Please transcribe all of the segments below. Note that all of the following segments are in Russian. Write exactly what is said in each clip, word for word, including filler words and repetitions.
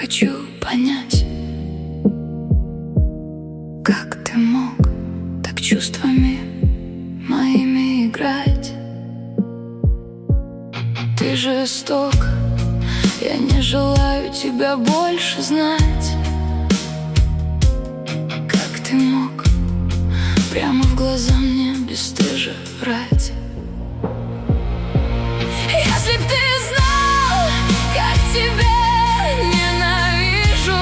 хочу понять, как ты мог так чувствами моими играть. Ты жесток, я не желаю тебя больше знать. Как ты мог прямо в глаза мне бесстыже врать? Если б ты знал, как тебя ненавижу,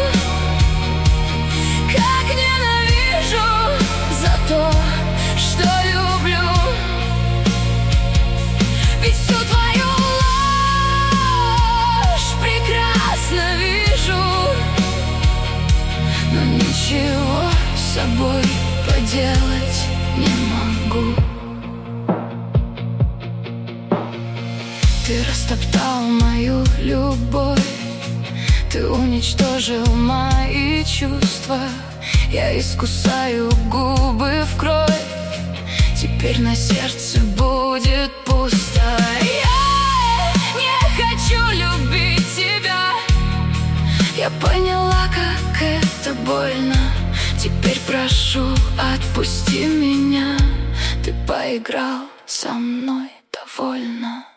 как ненавижу за то, что люблю. Ведь всю твою ложь прекрасно вижу, но ничего с собой поделать не могу. Ты растоптал мою любовь, ты уничтожил мои чувства. Я искусаю губы в кровь, теперь на сердце будет пусто. Я не хочу любить тебя, я поняла, как это больно. Теперь прошу, отпусти меня, ты поиграл со мной довольно.